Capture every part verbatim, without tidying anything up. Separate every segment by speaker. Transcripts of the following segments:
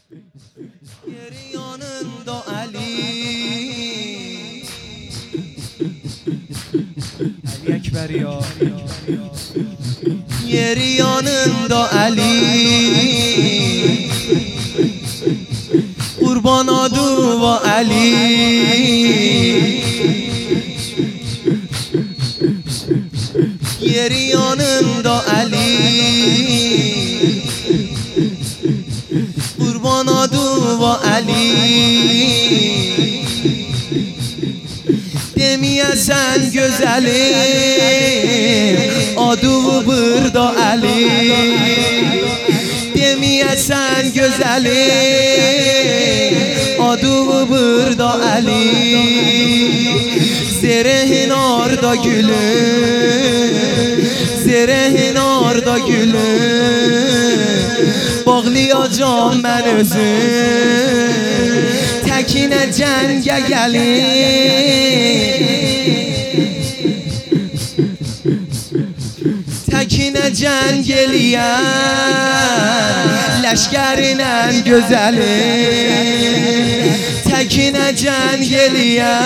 Speaker 1: Yeri yanında Ali Ali Ekber ya Yeri yanında Ali Kurban adı ve Ali Yeri yanında Ali Kurban adı ve Ali Demeyesen güzelim adı burada Ali Demeyesen güzelim adı burada Ali Zerehin orada gülüm Zerehin orada gülüm Bağlayacağım ben özüm Tekine cenge gelin Tekine ceng geliyen Leşkerinen güzelim Tekine ceng geliyen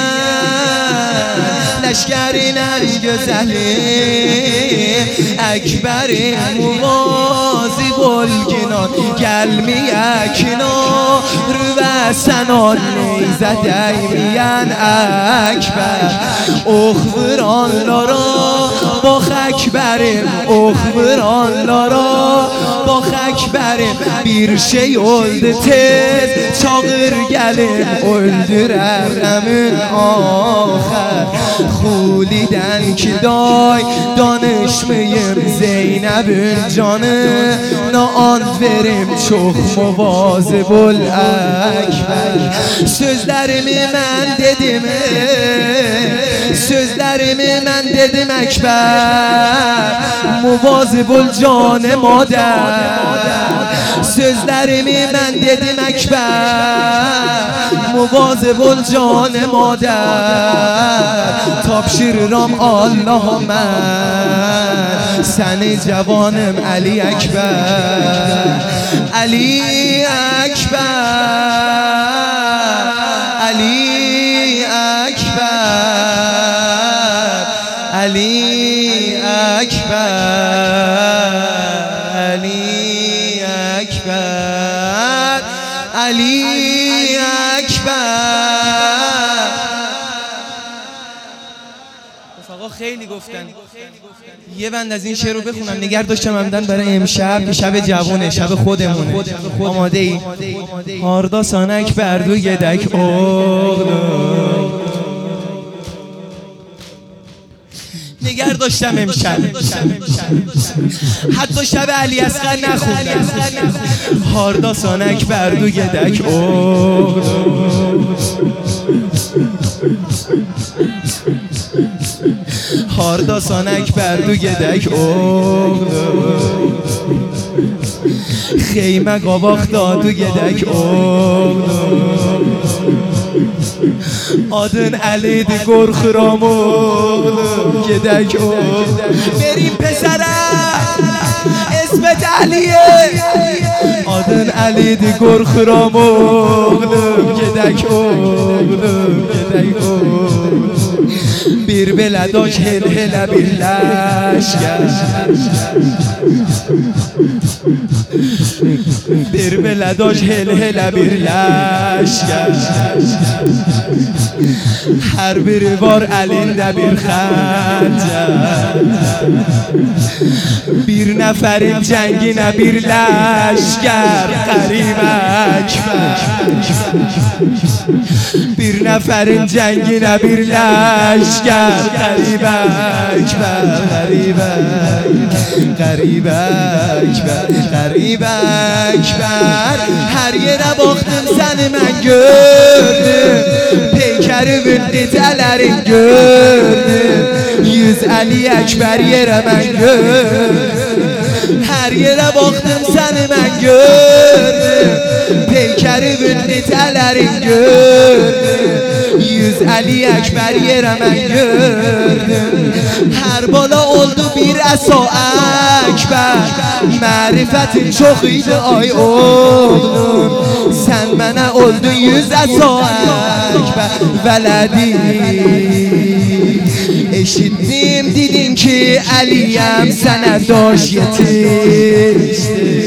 Speaker 1: Leşkerinen güzelim Ekberim muvazi bolginan Gelmeyek nar ve senan neyze değmeyen Ekber Oh vuranlara bak Ekberim Oh vuranlara bak Ekberim Bir şey oldu tez çağır gelin Öldüreremün ahir Huliden ki day danışmayım Zeynep'in canı Na and verim çok muvazib ol Ekber Sözlerimi ben dedim Sözlerimi ben dedim Ekber Muvazib ol canı mader Sözlerimi ben dedim Ekber Muvazib ol canı mader Tapşırıram Allah'a mən Seni cavanım Ali Ekber Ali Ekber Ali Ekber Ali Ekber Ali Ekber Ali Ekber آقا خیلی گفتن یه بند از این شعر رو بخونم نگه داشتم همدن برای امشب که شب جوونه شب خودمونه آماده ای هاردا سانک بردو گدک oğlum نگر داشتم امشب حتی شب علی اصغر نخوندم هاردا سانک بردو گدک oğlum Harda sanek berdu gedek oğlum Xeymə qabaq dadu gedək oğlum Adın Əlidir qorxuram oğlum Gedək oğlum Verin pesərə İsmet Əliyə Adın Əlidir qorxuram oğlum Gedək oğlum Gedək oğlum Bir belə doş hel helə birləşkər Bir belə doş hel helə birləşkər Hər biri var əlində bir xəncər Bir nəfərin cənginə birləşkər Qərib Əkbər Bir nəfərin cənginə birləşkər Qərib Əkbər Qərib Əkbər Qərib Əkbər Qərib Əkbər Hər yerə baxdım səni mən gördüm Peykərimin necələrin gördüm Yüz Əli Əkbər yerə mən gördüm Hər yerə baxdım səni mən gördüm Peykərimin necələrin gördüm Yüz Əli Əkbər yerə mən gördüm Hər bala oldu bir əsa Əkbər Mərifətin çox idi ay oğlum oldu yüz Allahu Ekber veledi. Eşittim dedim ki Aliyem sana doş yetişti.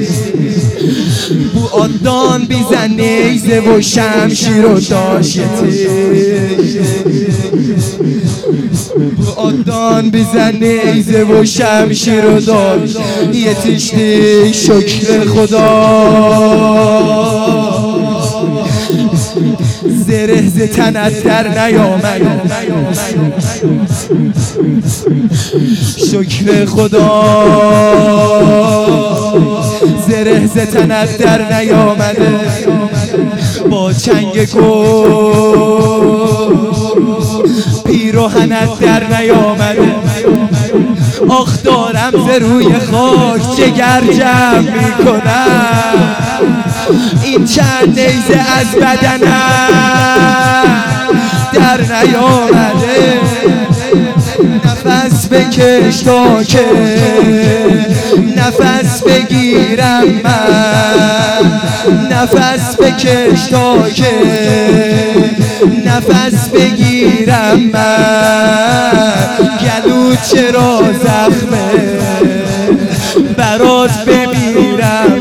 Speaker 1: Bu addan bize neyze و şemşir و داش yetişti. Bu addan bize neyze و şemşir و داش yetişti. Şükür خدا زره ز تنت در نیامد. شکر خدا زره ز تنت در نیامده. با چنگ گل پیراهنت در نیامده. آخ دارم ز روی خاک جگر جمع میکنم. این چند نیزه از بدنم در نیامده. نفس بکش تا که نفس بگیرم من. نفس بکش تا که نفس بگیرم من. گلو چرا زخمه برات بمیرم.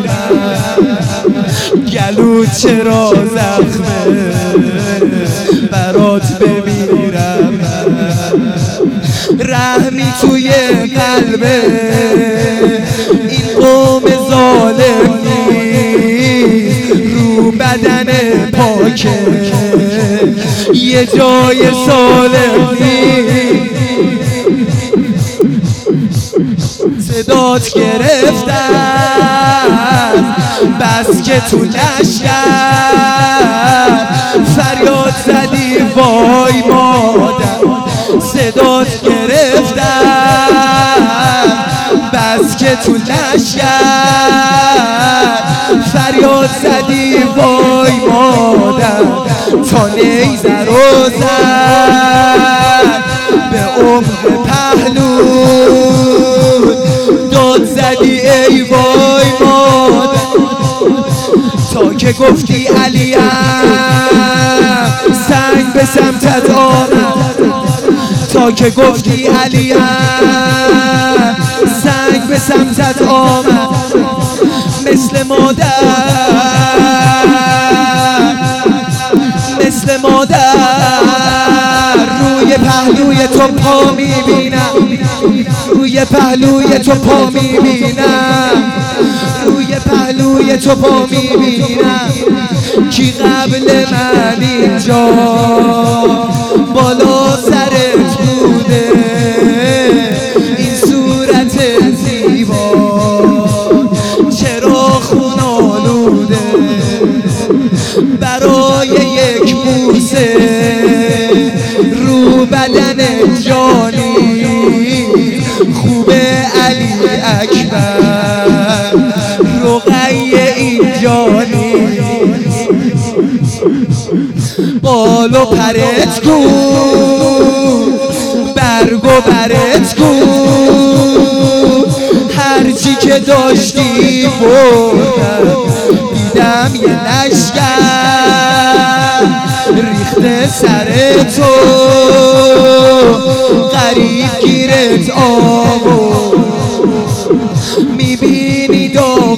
Speaker 1: گلو چرا زخمه برات بمیرم. رحمی توی قلب این قوم ظالم نیست. رو بدن پاکه یه جای سالم نیست. صدات گرفتم بس که تو لشکر فریاد زدی وای مادر. صدات گرفتم بس که تو لشکر فریاد زدی وای مادر. تا نیزه رو زد به عمق پهلو داد زدی ای وای مادر. تا که گفتی علیم سنگ به سمتت آمد. تا که گفتی علیم سنگ به سمتت آمد. مثل مادر مثل مادر روی پهلوی تو پا میبینم. روی پهلوی تو پا میبینم. روی پهلوی تو پا میبینم. کی قبل من اینجا بالا سرت بوده. این صورت زیبا چرا خون آلوده. برای یک بوسه رو بدن جانی خوبه علی اکبر رقیه این جانی. بال و پرت کو برگ و برت کو هرچی که داشتی بردم. دیدم یه لشکر ریخته سر تو غریب گیرت آورد. میبینی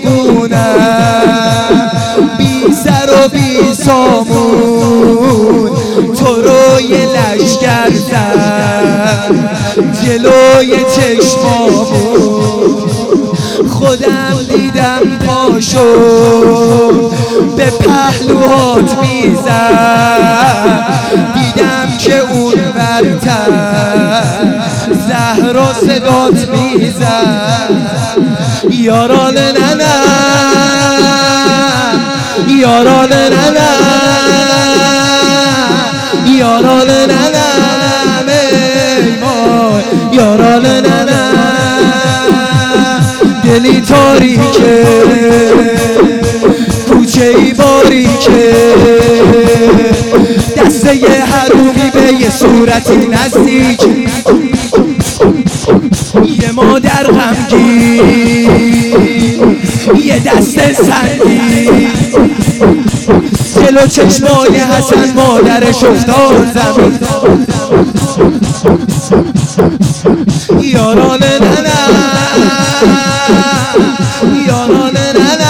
Speaker 1: داغونم بی سر و بی سامون. تو رو یه لشکر زد جلوی چشمامون. خودم دیدم پاشو به پهلوهات میزد. دیدم که اون برتر زهرا صدات میزد. یاران ننه یاران ننه یاران ننه میمان یاران ننه. دلی تاریکه کوچه ای باریکه دسته یه حرومی به یه صورتی نزدیک. یه مادر غمگین یه دست سنگین جلو چشمای حسن مادرش افتاد زمین. یاران ننه یاران ننه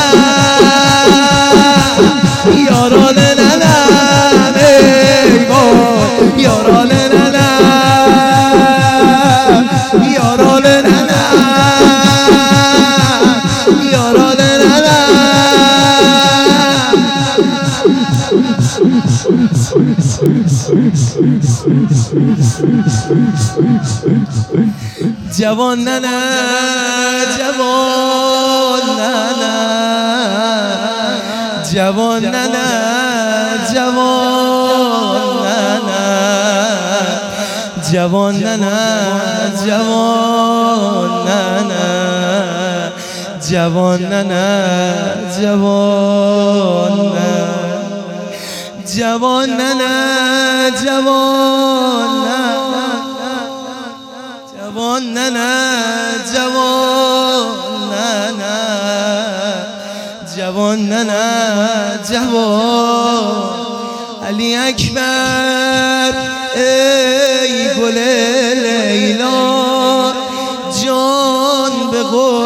Speaker 1: یاران ننه ای وای یاران ننه یاران ننه یاران ننه جوان ننه جوان ننه جوان ننه جوان ننه جوان ننه جوان ننه جوان ننه جوان ننه جوان ننه جوان جوان ننه جوان ننه جوان ننه جوان علی اکبر ای گل لیلا جان به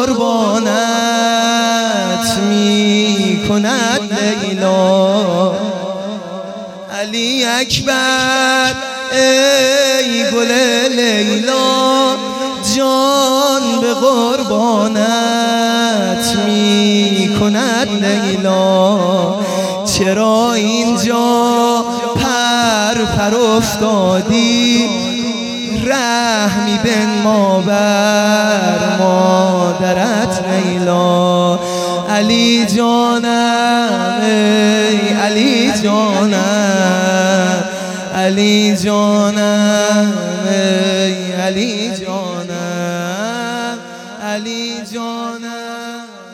Speaker 1: قربانت می کند لیلا علی اکبر ای گل لیلا جان به قربانت می کند لیلا چرا اینجا پر پر افتادی رحمی بنما بر مادرت لیلا علی جانم ای علی جانم علی جانم ای علی جانم علی جانم